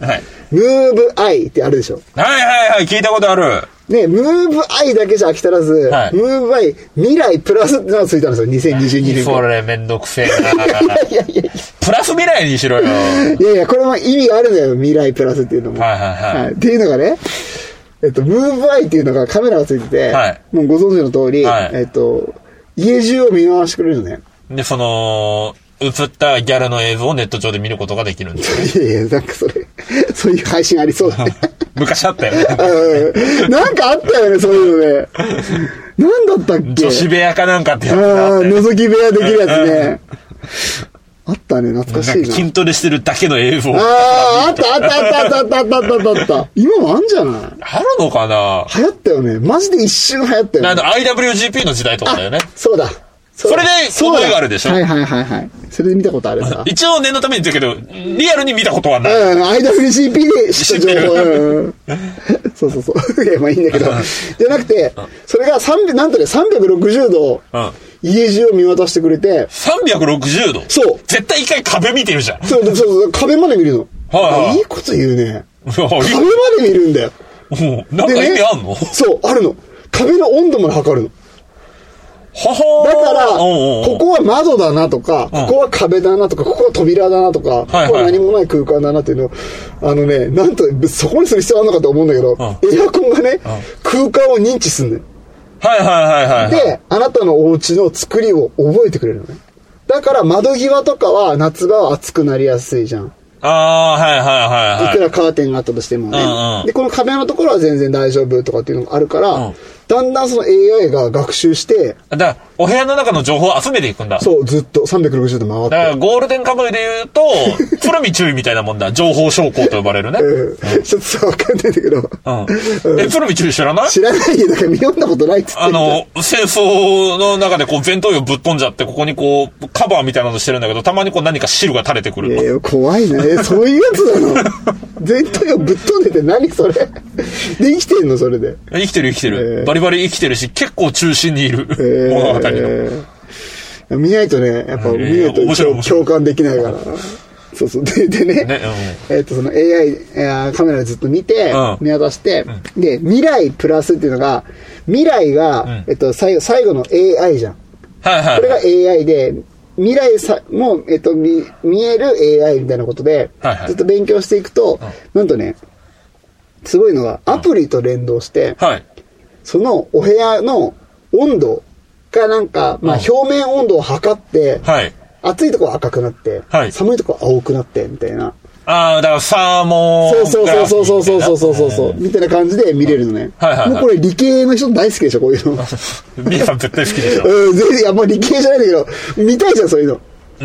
ムーブアイってあるでしょ。 はいはいはい、聞いたことある。 ね、ムーブアイだけじゃ飽き足らず、はい、ムーブアイ未来プラスってのがついたんですよ、にせんにじゅうにねん。 それめんどくせえな。いやいやいやプラス未来にしろよ。 いやいや、これも意味があるんだよ、未来プラスっていうのも。 はいはいはい。はい、 っていうのがね、えっと、ムーブアイっていうのがカメラがついてて、はい、もうご存知の通り、はい、えっと、家中を見回してくれるのね。 で、その、映ったギャルの映像をネット上で見ることができるんですよ、ね。いやいや、なんかそれ、そういう配信ありそうだね。 昔あったよね。 なんかあったよね、そういうのね。なんだったっけ、 女子部屋かなんかってやつがあって。ああ、覗き部屋できるやつね。あったね、懐かしいな。 な筋トレしてるだけの映像。 ああ、あったあったあったあったあったあったあったあった。今もあんじゃない？ あるのかな？ 流行ったよね。マジで一瞬流行ったよね。 あの アイダブリュージーピー の時代とかだよね。 そうだ。 それで覚えがあるでしょ。 はいはいはいはい。それで見たことあるんだ。 一応念のために言ってるけど、リアルに見たことはない。 うん、アイダブリュージーピー で知った情報。うん、そうそうそう。いや、まあいいんだけど。じゃなくて、それがさんびゃく、なんとね、さんびゃくろくじゅうど、うん、家中を見渡してくれて。 さんびゃくろくじゅうど？そう。絶対一回壁見てるじゃん。 そうそうそう、壁まで見るの。はいはい。いいこと言うね。壁まで見るんだよ。 なんか意味あんの？ そう、あるの。壁の温度まで測るの。 ははだから、ここは窓だなとか、ここは壁だなとか、ここは扉だなとか、ここは何もない空間だなっていうのを、あのね、なんと、そこにする必要あるのかと思うんだけど、エアコンがね、空間を認知すんのよ。 はいはいはいはい。 で、あなたのお家の作りを覚えてくれるのね。だから窓際とかは夏場は暑くなりやすいじゃん。 ああ、はいはいはいはい。 いくらカーテンがあったとしてもね。うんうん、で、この壁のところは全然大丈夫とかっていうのがあるから、うん、だんだんその エーアイ が学習して、 だからお部屋の中の情報を集めていくんだ。 そう、ずっとさんびゃくろくじゅうど回って。 だからゴールデンカムイで言うと、鶴見注意みたいなもんだ。情報将校と呼ばれるね。 うん、ちょっとさ、わかんないんだけど。 うん、え、鶴見注意知らない？ 知らないよ。だから見読んだことないっつって。 あの、戦争の中でこう、弁当用ぶっ飛んじゃって、ここにこう、カバーみたいなのしてるんだけど、たまにこう何か汁が垂れてくるの。 いや、怖いね。そういうやつなの。弁当用ぶっ飛んでて何それ。で、生きてんのそれで。 生きてる生きてる。えー、バリバリ生きてるし、結構中心にいる、えー、物語の。えー、見ないとね、やっぱ見ないと共感できないから。そうそう。で、でね、ねうん、えっと、その エーアイ、えー、カメラでずっと見て、うん、見渡して、うん、で、未来プラスっていうのが、未来が、うん、えっと、最後、最後の エーアイじゃん。はいはい。これが エーアイで、未来さも、えっと、見、見える エーアイ みたいなことで、はいはい、ずっと勉強していくと、うん、なんとね、すごいのが、アプリと連動して、うんはい、そのお部屋の温度がなんか、まあ表面温度を測って、はい、暑いところは赤くなって、はい、寒いところは青くなって、みたいな。 ああ、だからサーモン。そうそうそうそうそうそうそうそうそう、みたいな感じで見れるのね。はいはいはい、もうこれ理系の人大好きでしょ、こういうの。 ミヤさん絶対好きでしょ。 うん、全然、いや、もう理系じゃないんだけど、見たいじゃん、そういうの。うん。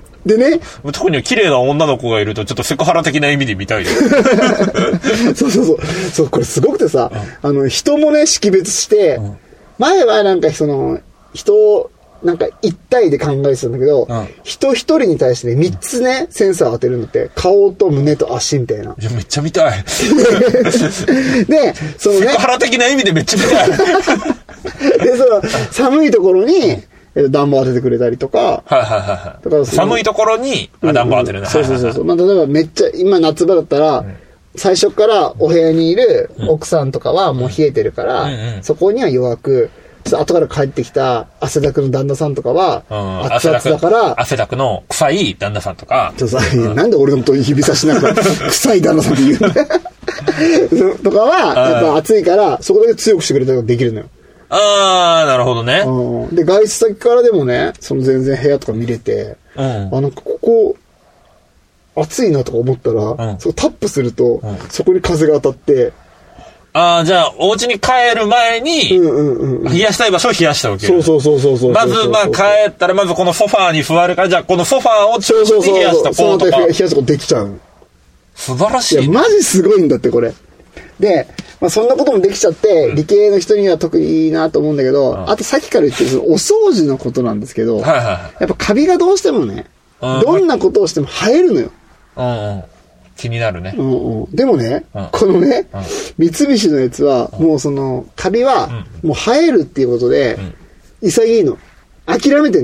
でね。 特に綺麗な女の子がいると、ちょっとセクハラ的な意味で見たいです。 そうそうそう。そう、これすごくてさ、うん、あの、人もね、識別して、うん、前はなんかその、人を、なんか一体で考えてたんだけど、うん、人一人に対してね、三つね、センサーを当てるのって、顔と胸と足みたいな。 いや、めっちゃ見たい。 で、そのね。 セクハラ的な意味でめっちゃ見たい。 で、その、寒いところに、えっと、暖房当ててくれたりとか。 はいはいはいはい。寒いところに、あ、暖房当てるね。 そうそうそうそう。まあ、例えばめっちゃ、今夏場だったら、うん、最初からお部屋にいる奥さんとかはもう冷えてるから、うんうんうん、そこには弱く、後から帰ってきた汗だくの旦那さんとかは、うん、熱々だから、 汗だくの臭い旦那さんとか。 ちょっとさ、うん、なんで俺のこと指差しながら、臭い旦那さんって言うのとかは、やっぱ暑いから、そこだけ強くしてくれたらできるのよ。 ああ、なるほどね。 うん、で、外出先からでもね、その全然部屋とか見れて、うん、あ、なんかここ、暑いなとか思ったら、うん、そこタップすると、うん、そこに風が当たって、 ああ、じゃあ、お家に帰る前に、うんうんうん、冷やしたい場所を冷やしておける。 そうそうそうそう。 まず、まあ、帰ったら、まずこのソファーに座るから、じゃあ、このソファーを中心に冷やしたこうとか。 そうそうそう。その冷やしたことできちゃう。 素晴らしい、ね。 いや、マジすごいんだって、これ。で、まあ、そんなこともできちゃって、うん、理系の人には特にいいなと思うんだけど、うん、あとさっきから言ってる、そのお掃除のことなんですけど、はいはいはい、やっぱカビがどうしてもね、うん、どんなことをしても生えるのよ。 うんうん気になるね。 うんうん、でもね、うん、このね、うん、三菱のやつは、うん、もうその、カビは、もう生えるっていうことで、うん、潔いの。諦めてんのね。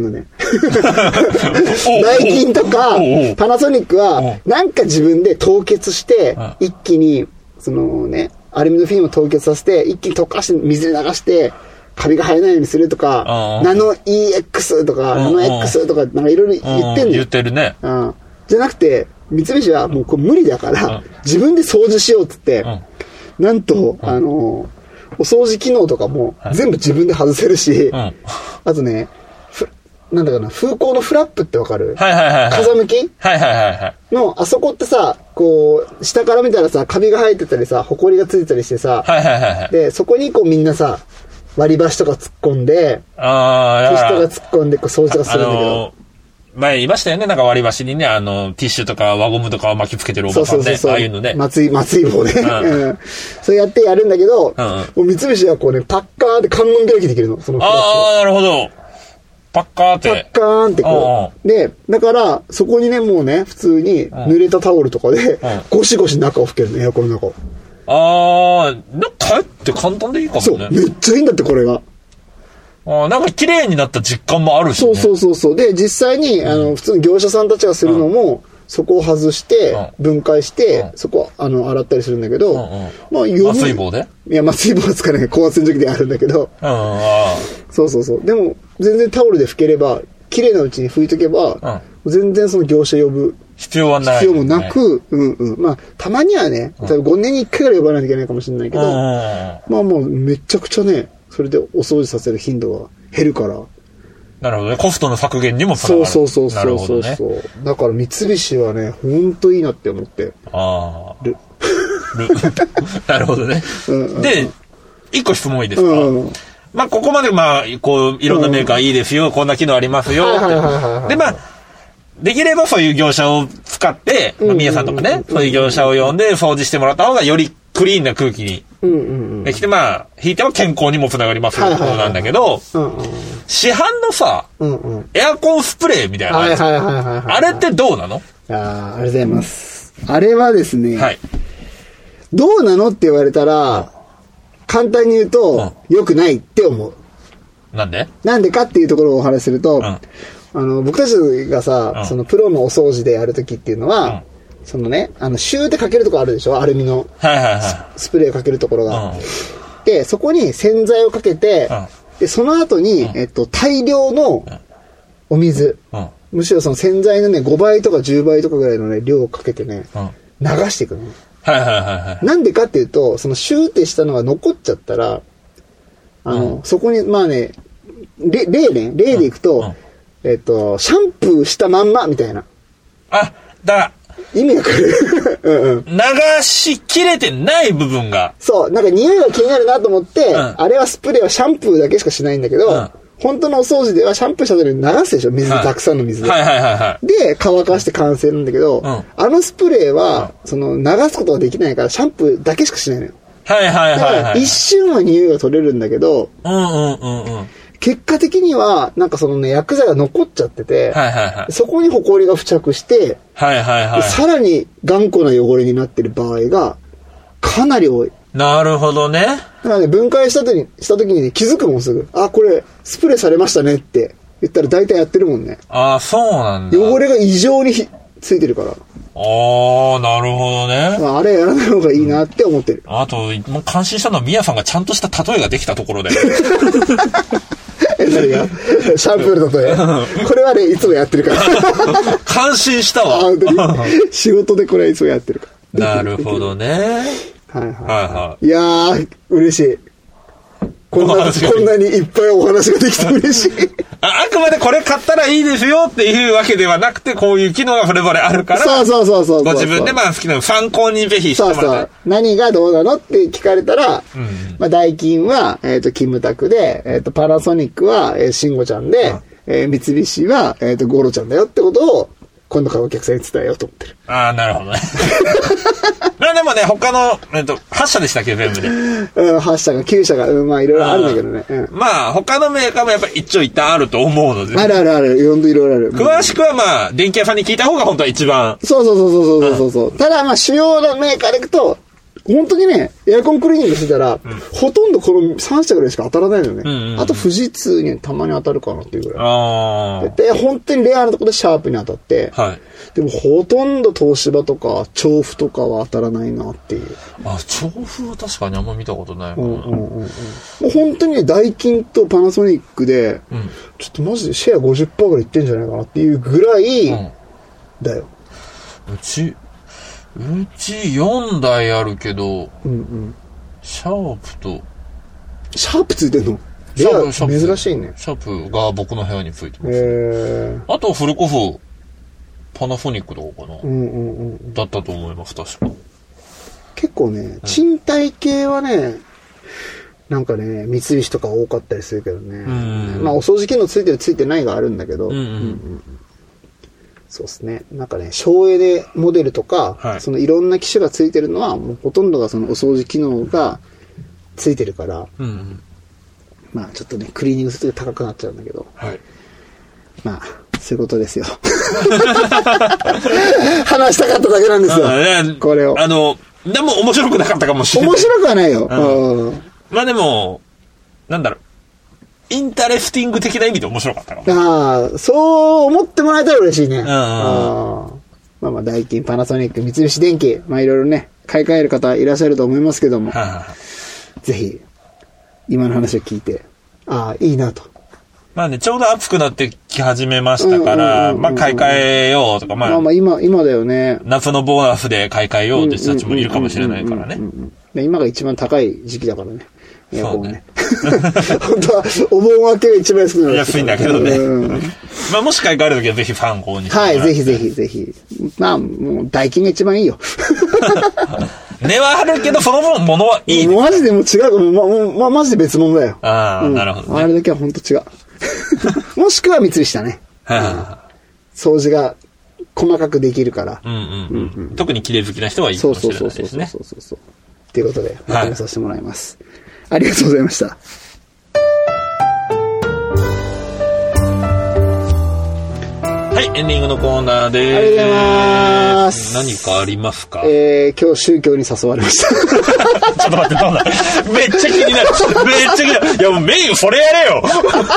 ダイキンとかパナソニックはなんか自分で凍結して一気にそのねアルミのフィルムを凍結させて一気に溶かして水で流してカビが生えないようにするとかナノ イーエックス とかナノ X とかなんかいろいろ言ってんのよ。 言ってるね。 うん。じゃなくて三菱はもうこれ無理だから自分で掃除しようっつってなんとあのお掃除機能とかも全部自分で外せるし、うん、あとね、なんだかな、風向のフラップってわかる？ はいはいはい、はい。 風向き？ はいはいはいはい。 の、あそこってさ、こう、下から見たらさ、カビが生えてたりさ、ホコリがついてたりしてさ、 はいはいはいはい。 で、そこにこうみんなさ、割り箸とか突っ込んで、 ああ、 ティッシュとか突っ込んでこう掃除とかするんだけど。 前言いましたよね。なんか割り箸にね、あの、ティッシュとか輪ゴムとかを巻きつけてるおばさんね。そうそうそうそう。ああいうのね。 松井、松井棒ね。うん。そうやってやるんだけど、うんうん、もう三菱はこうね、パッカーンって観音開きできるの。そのああ、なるほど。パッカーって。 パッカーンってこう。で、だから、そこにね、もうね、普通に濡れたタオルとかで、ゴシゴシ中を拭けるの、エアコンの中を。 ああ、なんか帰って簡単でいいかもね。 そう、めっちゃいいんだって、これが。 あなんか綺麗になった実感もあるし、 ね、そうそうそうそう。で、実際に、うん、あの、普通の業者さんたちがするのも、うん、そこを外して、うん、分解して、うん、そこ、あの、洗ったりするんだけど、うんうん、 まあ、麻酔棒でいや、麻酔棒は使わない。高圧洗浄機であるんだけど、 うん、あそうそうそう。でも、全然タオルで拭ければ、綺麗なうちに拭いとけば、うん、全然その業者呼ぶ。 必要はない、ね。 必要もなく、うんうん。まあ、たまにはね、多分ごねんにいっかいぐらい呼ばないといけないかもしれないけど、うん、まあもうめちゃくちゃね、それでお掃除させる頻度が減るから。 なるほどね。コストの削減にもつながる。 そうそうそうそうそう、ね。だから三菱はね、ほんといいなって思って。 ああ。る。る。なるほどね。うんうん、で、一個質問いいですか、うん、まあ、ここまでまあ、こう、いろんなメーカーいいですよ、うん、こんな機能ありますよ。で、まあ、できればそういう業者を使って、まあ、宮さんとかね、そういう業者を呼んで掃除してもらった方がよりクリーンな空気にできて、まあ、引いては健康にもつながりますよってことなんだけど、市販のさ、うんうん、エアコンスプレーみたいなやつ、あれってどうなの？ ああ、ありがとうございます。あれはですね、はい、どうなのって言われたら、簡単に言うと、うん、良くないって思う。 なんで？ なんでかっていうところをお話しすると、うん、あの、僕たちがさ、うん、そのプロのお掃除でやるときっていうのは、うんそのね、あの、シューってかけるところあるでしょ？アルミの。 はいはいはい。 スプレーかけるところが。うん、で、そこに洗剤をかけて、うん、で、その後に、うん、えっと、大量のお水。うん、むしろその洗剤のね、ごばいとかじゅうばいとかぐらいのね、量をかけてね、うん、流していくの。 はいはいはいはい。 なんでかっていうと、そのシューってしたのが残っちゃったら、あの、うん、そこに、まあね、例ね、例でいくと、うんうん、えっと、シャンプーしたまんまみたいな。 あ、だ、 意味わかるうん、うん、 流しきれてない部分が。 そう。なんか匂いが気になるなと思って、うん、あれはスプレーはシャンプーだけしかしないんだけど、うん、本当のお掃除ではシャンプーした時に流すでしょ水で、はい、たくさんの水で。 はいはいはいはい。 で、乾かして完成なんだけど、うん、あのスプレーは、うん、その流すことができないからシャンプーだけしかしないのよ。 はいはいはいはい。 だから一瞬は匂いが取れるんだけど、 うんうんうんうん。 結果的には、なんかそのね、薬剤が残っちゃってて、 はいはいはい、 そこにホコリが付着して、 はいはいはい、 さらに頑固な汚れになってる場合が、かなり多い。 なるほどね。だからね、分解した時に、した時にね、気づくもんすぐ。あ、これ、スプレーされましたねって言ったら大体やってるもんね。 ああ、そうなんだ。 汚れが異常にひついてるから。 ああ、なるほどね。 まあ、あれやらない方がいいなって思ってる。 うん、あと、もう感心したのは、ミヤさんがちゃんとした例えができたところで。 え、何がシャンプーの例え。これはね、いつもやってるから。 感心したわ。 あ、本当に仕事でこれはいつもやってるから。なるほどね。はいはい。 はいはい。いやー、嬉しい。こんな、こんなにいっぱいお話ができて嬉しい。 あ, あくまでこれ買ったらいいですよっていうわけではなくて、こういう機能がそれぞれあるから、 そうそうそうそうそう。 ご自分でまあ好きなの参考にぜひしてもらって。そうそう。 何がどうなのって聞かれたら、うん、まあ、ダイキンは、えっ、ー、と、キムタクで、えっ、ー、と、パナソニックは、えー、シンゴちゃんで、うん、えー、三菱は、えっ、ー、と、ゴロちゃんだよってことを、今度からお客さんに伝えようと思ってる。 ああ、なるほどね。まあでもね、他の、えっと、はっしゃでしたっけ、全部で。 うん、はっしゃが、きゅうしゃが、うん、まあいろいろあるんだけどね。うん、 まあ、他のメーカーもやっぱり一長一短あると思うので。 あるあるある、いろいろある。 詳しくはまあ、電気屋さんに聞いた方が本当は一番。 そうそうそうそうそうそうそう。うん、ただまあ、主要なメーカーでいくと、 本当にね、エアコンクリーニングしてたら、うん、ほとんどこのさん社ぐらいしか当たらないのね。うんうんうん、あと富士通にたまに当たるかなっていうぐらい。あで、本当にレアなところでシャープに当たって、はい、でもほとんど東芝とか調布とかは当たらないなっていう。 あ、調布は確かにあんま見たことないかな。うんうんうんうん、もう本当にね、ダイキンとパナソニックで、うん、ちょっとマジでシェア ごじゅっパーセント ぐらいいってんじゃないかなっていうぐらい、うん、だよ。 うち、うちよんだいあるけど、うんうん、シャープとシャープついてんの？レア珍しいね。 シャープが僕の部屋についてます、ね。えー、あとフルコフパナソニックとかかな、うんうんうん、だったと思います確か。 結構ね賃貸系はねなんかね三菱とか多かったりするけどね、うんうん、まあお掃除機能ついてるついてないがあるんだけど、うんうんうん、そうですね。なんかね、省エネモデルとか、はい、そのいろんな機種がついてるのは、もうほとんどがそのお掃除機能がついてるから、うんうん、まあちょっとね、クリーニングすると高くなっちゃうんだけど、はい、まあ、そういうことですよ。話したかっただけなんですよ。ね、これを。 あの、でも面白くなかったかもしれない。 面白くはないよ。 うん、まあでも、なんだろう。インタレスティング的な意味で面白かったかも。 ああ、そう思ってもらえたら嬉しいね。うん、あまあまあ、ダイキン、パナソニック、三菱電機、まあいろいろね、買い替える方いらっしゃると思いますけども、はあ、ぜひ、今の話を聞いて、ああ、いいなと。 まあね、ちょうど暑くなってき始めましたから、まあ買い替えようとか、まあ、 まあまあ今、今だよね。 夏のボーナスで買い替えようって人たちもいるかもしれないからね。 今が一番高い時期だからね。エアコンね。本当はお盆明けが一番安くなる。 安いんだけどね。うん、まあもし買い替えるときはぜひファン購入して。 はい、ぜひぜひぜひ。まあもう代金が一番いいよ。 値はあるけどその分物はいい、ね。 マジでもう違う。ま、もうまあ、マジで別物だよ。 ああ、うん、なるほど、ね。 あれだけは本当違う。もしくは三菱だね。掃除が細かくできるから。うんうんうんうん、特に綺麗好きな人はいいかもしれないですね。 そうそうそうそうそうそう。ということでまとめさせてもらいます。はいありがとうございました。 はい、エンディングのコーナーです。 ありがとうございます。 何かありますか？ えー、今日宗教に誘われました。ちょっと待って、どうだめっちゃ気になる。めっちゃ気になる。いや、もうメインそれやれよ。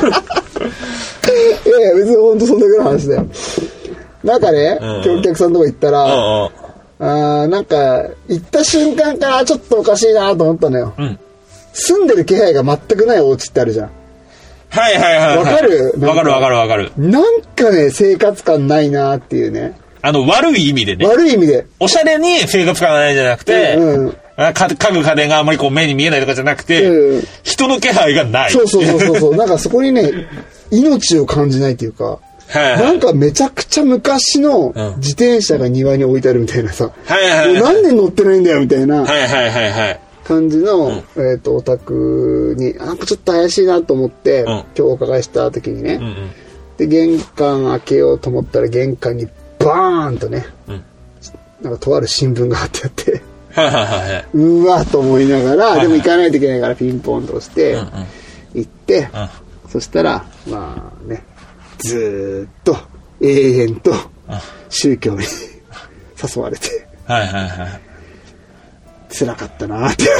いやいや、別に本当そんだけの話だよ。なんかね、うん、今日お客さんとこ行ったら、うんうん、あーなんか、行った瞬間からちょっとおかしいなと思ったのよ。うん住んでる気配が全くないお家ってあるじゃん。 はいはいはい。 わかるわかるわかるわかる。 なんかね、生活感ないなっていうね。 あの、悪い意味でね。 悪い意味で。 おしゃれに生活感がないんじゃなくて、うんうん、家具家電があんまりこう目に見えないとかじゃなくて、うん、人の気配がない。 そうそうそうそう。なんかそこにね、命を感じないっていうか、はいはい、なんかめちゃくちゃ昔の自転車が庭に置いてあるみたいなさ、はいはいはい、もう何年乗ってないんだよみたいな。はいはいはいはい。感じの、うん、えっ、ー、と、お宅に、なんかちょっと怪しいなと思って、うん、今日お伺いした時にね、うんうん、で、玄関開けようと思ったら玄関にバーンとね、うん、なんかとある新聞が貼ってあって、うわと思いながら、でも行かないといけないからピンポンと押して、うんうん、行って、うん、そしたら、まあね、ずーっと永遠と宗教に誘われて、はいはいはい辛かったなーって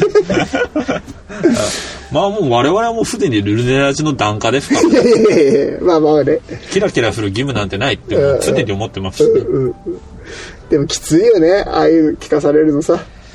まあもう我々はもうすでにルルネラジの檀家ですから、ね、 いやいやいやまあまあねキラキラする義務なんてないって常に思ってますし、ねうんうん、 でもきついよねああいう聞かされるのさ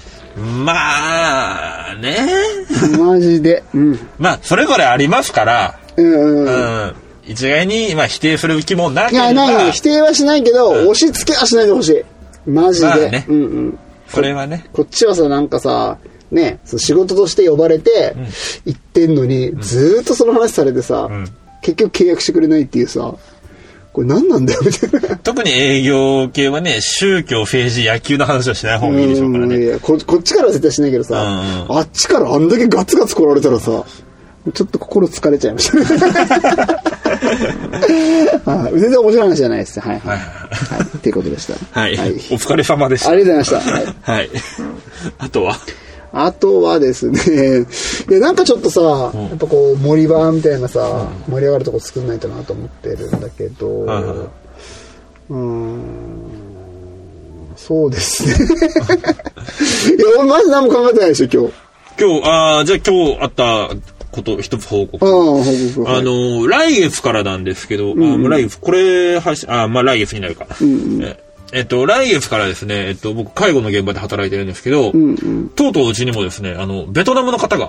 まあねマジで、うん、 まあそれぞれありますからうんうん、うん、一概にまあ否定する気もなければいやない否定はしないけど、うん、押し付けはしないでほしいマジで、まあねうんうんそれはねこっちはさなんかさね仕事として呼ばれて行ってんのに、うん、ずーっとその話されてさ、うん、結局契約してくれないっていうさこれ何なんだよみたいな特に営業系はね宗教政治野球の話はしない方がいいでしょうからねいや こ, こっちからは絶対しないけどさ、うん、あっちからあんだけガツガツ来られたらさちょっと心疲れちゃいましたねあ全然面白い話じゃないです。はい。はい。はい。っていうことでした。 はい。はい、お疲れ様でした。 ありがとうございました。はい。 はい、あとはあとはですね、いやなんかちょっとさ、うん、やっぱこう森場みたいなさ、うん、盛り上がるとこ作んないとなと思ってるんだけど、うん、うーんそうですね。いや、まず何も考えてないでしょ、今日。 今日、ああ、じゃあ今日あったこと一つ報告。ああ、報告。はい、あの、来月からなんですけど、うんうん、あ来月、これ、配信、あまあ来月になるか。うんうん、ええっと、来月からですね、えっと、僕、介護の現場で働いてるんですけど、うんうん、とうとううちにもですね、あの、ベトナムの方が、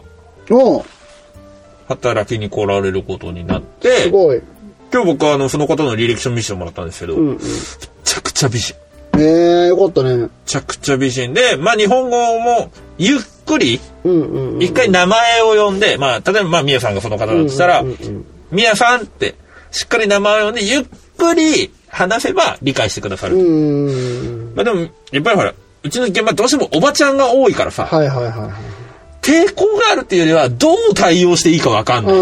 働きに来られることになって、 すごい。 今日僕はあの、その方の履歴書見せてもらったんですけど、うんうん、めちゃくちゃ美人。 ええー、よかったね。 めちゃくちゃ美人で、まあ日本語もゆっくり、一回名前を呼んで、まあ例えばまあみやさんがその方だとしたら、みやさんってしっかり名前を呼んでゆっくり話せば理解してくださる。うんまあでもやっぱりほら、うちの現場どうしてもおばちゃんが多いからさ、はいはいはいはい、抵抗があるっていうよりはどう対応していいかわかんない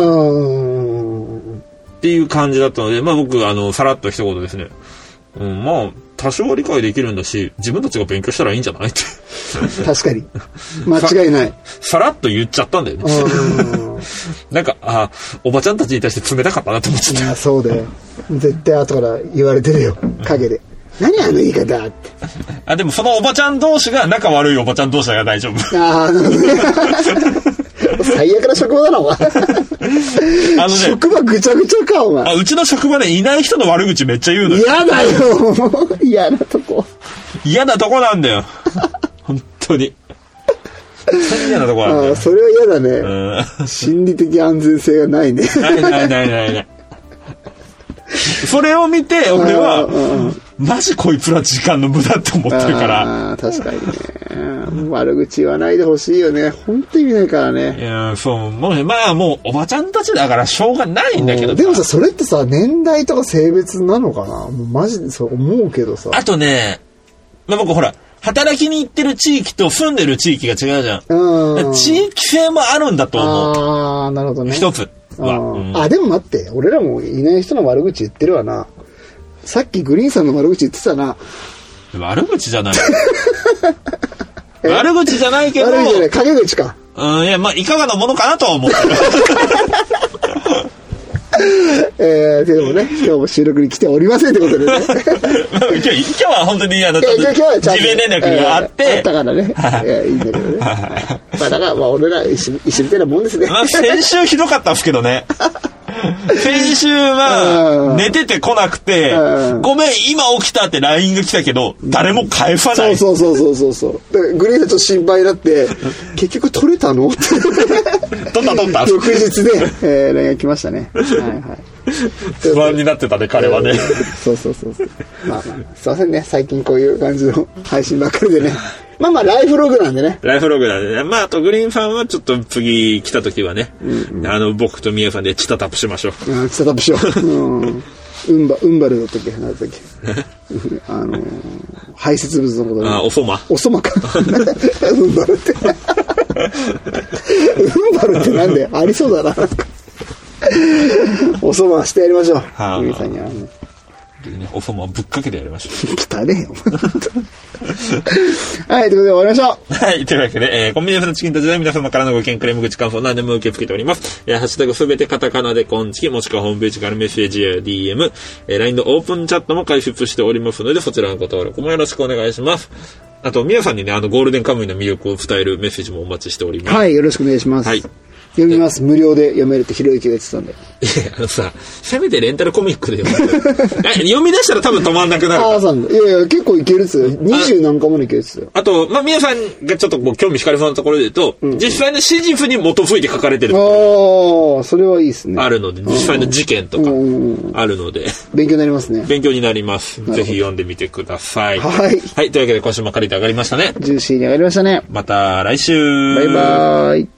っていう感じだったので、まあ僕あのさらっと一言ですね、うん、まあ多少は理解できるんだし、自分たちが勉強したらいいんじゃないって確かに間違いないさ, さらっと言っちゃったんだよねなんかあおばちゃんたちに対して冷たかったなと思っちゃった。いやそうだよ、絶対後から言われてるよ陰で何あの言い方ってあでもそのおばちゃん同士が仲悪いおばちゃん同士は大丈夫。ああなるほどね最悪な職場だなお前あの、ね、職場ぐちゃぐちゃかお前。 あうちの職場でいない人の悪口めっちゃ言うのよ。 嫌だよ嫌なとこ嫌なとこなんだよ本当に嫌なとこなんだよ。 あそれは嫌だね、うん、心理的安全性がないねないないないないないそれを見て俺はマジこいつら時間の無駄って思ってるから。 あ確かにね悪口言わないでほしいよね。本当に意味ないからね。 いやそうもうねまあもうおばちゃんたちだからしょうがないんだけど、 でもさそれってさ年代とか性別なのかな。もうマジでそう思うけどさ。 あとね、まあ、僕ほら働きに行ってる地域と住んでる地域が違うじゃん。うん地域性もあるんだと思う。 ああなるほどね。 一つは、 うん、あでも待って俺らもいない人の悪口言ってるわな。さっきグリーンさんの悪口言ってたな。 悪口じゃない悪口じゃないけど悪口じゃない陰口か。 うんいやまあいかがなものかなとは思ってるえー、でもね今日も収録に来ておりませんってことでね今日, 今日は本当にあの自明連絡があって、 えー、あったからねいやいいんだけどねまあだからまあ俺ら一緒一緒みたいなもんですね。 まあ先週ひどかったんですけどね先週は寝てて来なくてごめん今起きたって ライン が来たけど誰も返さない。 そうそうそうそうそうそうグリーンさんちょっと心配になって結局取れたのって取った取った翌日で、えー、ライン が来ましたね。はいはい不安になってたね彼はね、えー、 そうそうそうそうまあまあすいませんね最近こういう感じの配信ばっかりでねまあまあライフログなんでねライフログなんでね。まああとグリーンさんはちょっと次来た時はね、うんうん、あの僕とミヤさんでチタタップしましょう。 あチタタップしよう、うん、うんばうんばるだったっけなんだっけあのー、排泄物のことであおそまおそまかうんばるってうんばるってなんでありそうだなおそましてやりましょう。はあ、グリーンさんにはねおそまぶっかけてやりましょう。汚ねえよ。はい、ということで終わりましょう。はい、というわけで、えー、コンビニエンスのチキンたちで皆様からのご意見、クレーム、口感想、何でも受け付けております。えー、ハッシュタグすべてカタカナでコンチキ、もしくはホームページからメッセージや ディーエム、えー、ライン のオープンチャットも開設しておりますので、そちらのご登録もよろしくお願いします。あと、皆さんにね、あの、ゴールデンカムイの魅力を伝えるメッセージもお待ちしております。 はい、よろしくお願いします。はい。読みます。無料で読めるってひろゆきが言ってたんで。 いや、あのさ、せめてレンタルコミックで読む。読み出したら多分止まんなくなる。 ああ、そうなんだ。いやいや、結構いけるっすよ。二十何巻までいけるっすよ。 あと、まあ、皆さんがちょっとこう興味惹かれそうなところで言うと、うん、実際の史実に基づいて書かれてる。 ああ、それはいいですね。 あるので、実際の事件とか、あるので。 勉強になりますね。 勉強になります。ぜひ読んでみてください。 はい。 はい、というわけで今週も借りて上がりましたね。 ジューシーに上がりましたね。 また来週。 バイバーイ。